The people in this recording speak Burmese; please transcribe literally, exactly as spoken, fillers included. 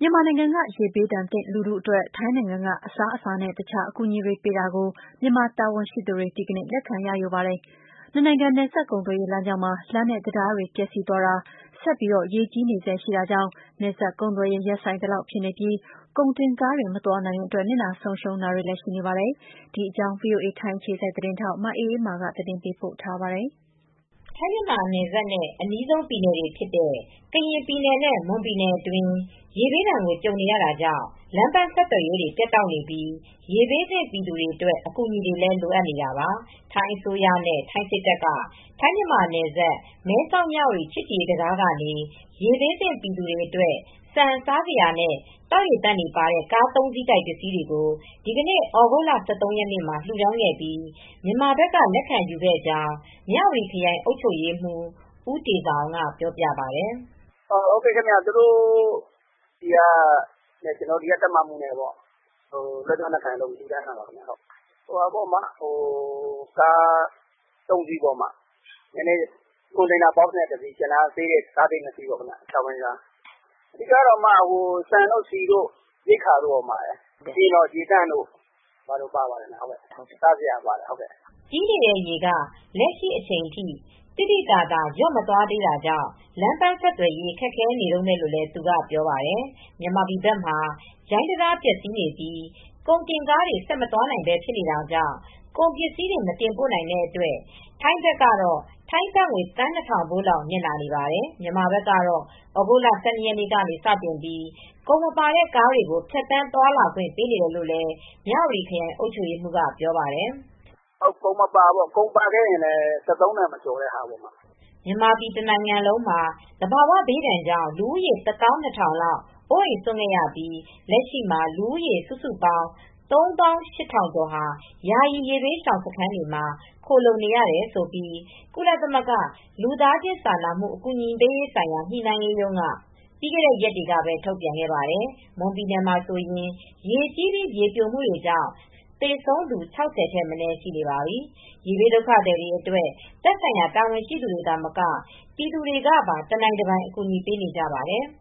မြန်မာနိုင်ငံက ရေဘေးဒဏ်သင့်လူထုအတွက် ထိုင်းနိုင်ငံကအစားအစာနဲ့ တခြားအကူအညီတွေပေးတာကို မြန်မာတာဝန်ရှိသူတွေ ဒီကနေ့ လက်ခံရယူပါတယ်။ နှစ်နိုင်ငံနယ်စပ်ကုန်သွယ်ရေးလမ်းကြောင်းမှာ လမ်းနဲ့တံတားတွေပျက်စီးသွားတာ ဆက်ပြီးရေကြီးနေဆဲရှိတာကြောင့် နယ်စပ်ကုန်သွယ်ရေးရပ်ဆိုင်းသလောက်ဖြစ်နေပြီး ကုန်တင်ကားတွေမသွားနိုင်တဲ့အတွက် နစ်နာဆုံးရှုံးတာတွေလည်းရှိနေပါတယ်။ ဒီအကြောင်း ဗွီအိုအေထိုင်းအခြေစိုက်သတင်းထောက် မအေးအေးမာကသတင်းပေးပို့ထားပါတယ်။ ထိုင်းမြန်မာနယ်စပ်နဲ့ အနီးဆုံးပြည်နယ်တွေဖြစ်တဲ့ ကရင်ပြည်နယ်နဲ့ မွန်ပြည်နယ်အတွင်း ရေဘေးဒဏ်ကိုကြုံနေရတာကြောင့် လမ်းပန်းဆက်သွယ်ရေးတွေ ပြတ်တောက်နေပြီး ရေဘေးသင့်ပြည်သူတွေအတွက် အကူအညီတွေလည်းလိုအပ်နေတာပါ။ ထိုင်းအစိုးရနဲ့ ထိုင်းစစ်တပ်က ထိုင်းမြန်မာနယ်စပ် မဲဆောက်မြဝတီချစ်ကြည်ရေးတံတားကနေ ရေဘေးသင့်ပြည်သူတွေအတွက် ဆန် စားစရာနဲ့ သောက်ရေသန့်တွေပါတဲ့ ကားသုံးစီးတိုက်ပစ္စည်းတွေကို ဒီကနေ့ သြဂုတ်လ ၁၃ ရက်နေ့မှာ လှူဒါန်းခဲ့ပြီး မြန်မာဘက်က လက်ခံယူခဲ့ကြောင်း မြဝတီခရိုင်အုပ်ချုပ်ရေးမှူး ဦးတေဇာအောင်က ပြောပြပါတယ်။ "ဟုတ်ကဲ့ခင်ဗျ သူတို့ဆီကနဲ့ ကျနော်တို့ တပ်မမှူးနဲ့ လက်တွဲလက်ခံလုပ်ပြီး လှူဒါန်းတာပါခင်ဗျ။ ကားသုံးစီးပေါ့ ကွန်တိန်နာဘောက်စ်နဲ့ တစီး ကျန်တာက ကားသေးနှစ်စီးပေါ့ ၆ ဘီးကား။ အဓိကတော့ ဆန်တို့ ဆီတို့ ရိက္ခာတို့ ပြီးတော့ ရေသန့်တို့ ပါပါတယ်။ စားစရာပါတယ်။ " ကြီးနေတဲ့ရေက လက်ရှိအချိန်ထိ သိသိသာသာ လျော့မသွားသေးတာကြောင့် လမ်းပန်းဆက်သွယ်ရေး ခက်ခဲနေတုန်းပဲလို့လည်း သူကပြောပါတယ်။ မြန်မာပြည်ဘက်မှာ ဂျိုင်းတံတားပျက်စီးနေပြီး ကုန်တင်ကားတွေ ဆက်မသွားနိုင်ဘဲဖြစ်နေတာကြောင့် ကုန်ပစ္စည်းတွေ မတင်ပို့နိုင်တဲ့အတွက် ထိုင်းဘက်ကတော့ ထိုင်းဘတ်ငွေ သန်း ၂,၀၀၀ ဖိုးလောက် နစ်နာနေပါတယ်။ မြန်မာဘက်ကတော့ သြဂုတ်လ ၁၂ ရက်နေ့ကစတင်ပြီး ကုန်မပါတဲ့ကားတွေကို ဖြတ်သန်းသွားလာခွင့်ပေးနေတယ်လို့လည်း မြဝတီခရိုင်အုပ်ချုပ်ရေးမှူးကပြောပါတယ်။ "ကုန်မပါဘူး။ ကုန်ပါခဲ့ရင်လည်း ၁၃ တန်မကျော်တဲ့ဟာပေါ့။ " မြန်မာပြည်တနိုင်ငံလုံးမှာ သဘာဝဘေးဒဏ်ကြောင့် လူဦးရေ ၁၂,၀၀၀ လောက် အိုးအိမ်စွန့်ခဲ့ရပြီး လက်ရှိမှာ လူဦးရေ စုစုပေါင်း ၃၈,၀၀၀ ကျော်ဟာ ယာယီရေဘေးရှောင်စခန်းတွေမှာ ခိုလှုံနေရတယ်လို့ ကုလသမဂ္ဂ လူသားချင်းစာနာမှု အကူညီပေးရေးဆိုင်ရာ ညှိနှိုင်းရေးရုံးက ပြီးခဲ့တဲ့ရက်တွေကပဲ ထုတ်ပြန်ခဲ့ပါတယ်။ မွန်ပြည်နယ်မှာဆိုရင် ရေကြီးပြီး မြေပြိုမှုတွေကြောင့် သေဆုံးသူ ၆၀ ထက်မနည်းရှိနေပါပြီ။ ရေဘေးဒုက္ခသည်တွေအတွက် သက်ဆိုင်ရာတာဝန်ရှိသူတွေသာမက ပြည်သူတွေကပါ တနိုင်တပိုင် အကူညီပေးနေကြပါတယ်။